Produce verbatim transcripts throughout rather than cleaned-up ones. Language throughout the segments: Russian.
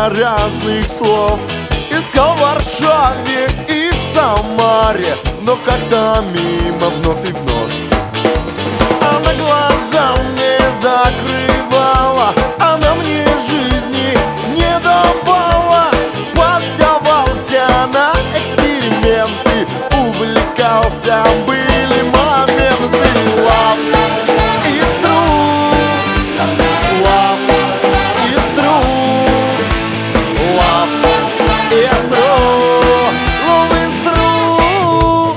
много разных слов. Искал в Варшаве и в Самаре, но как-то мимо вновь и вновь. Она глаза мне закрывала, она мне жизни не давала. Поддавался на эксперименты, увлекался, были моменты. Love is true, love is true, love is true, love is true,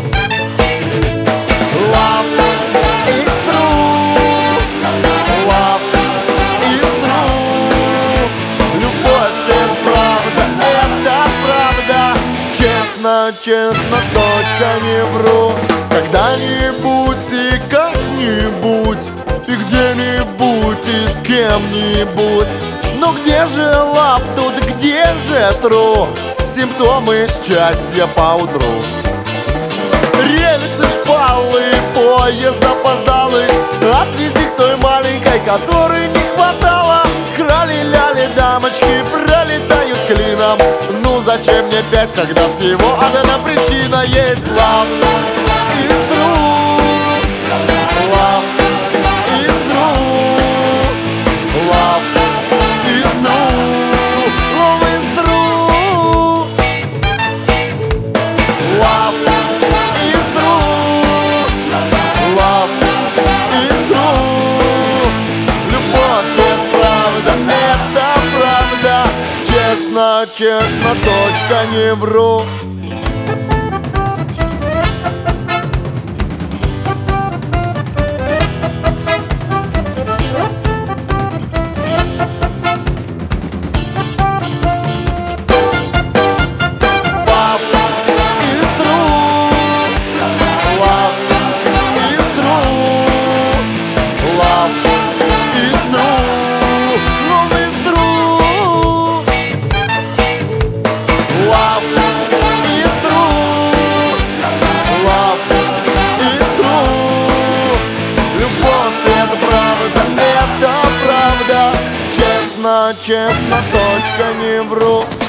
love is true, love is true. Любовь — это правда, это правда. Честно, честно, точка, не вру. Когда-нибудь и как-нибудь, и где-нибудь, и с кем-нибудь. Но где же love тут, где же true? Симптомы счастья поутру. Рельсы, шпалы, поезд запоздалый. Отвези к той маленькой, которой не хватало. Крали-ляли дамочки, пролетают клином. Ну зачем мне пять, когда всего одна причина есть? Love is true, love is true, love is true, love is true, love is true, love is true. Любовь — это правда, это правда. Честно, честно, точка, не вру. Честно, честно, точка, не вру.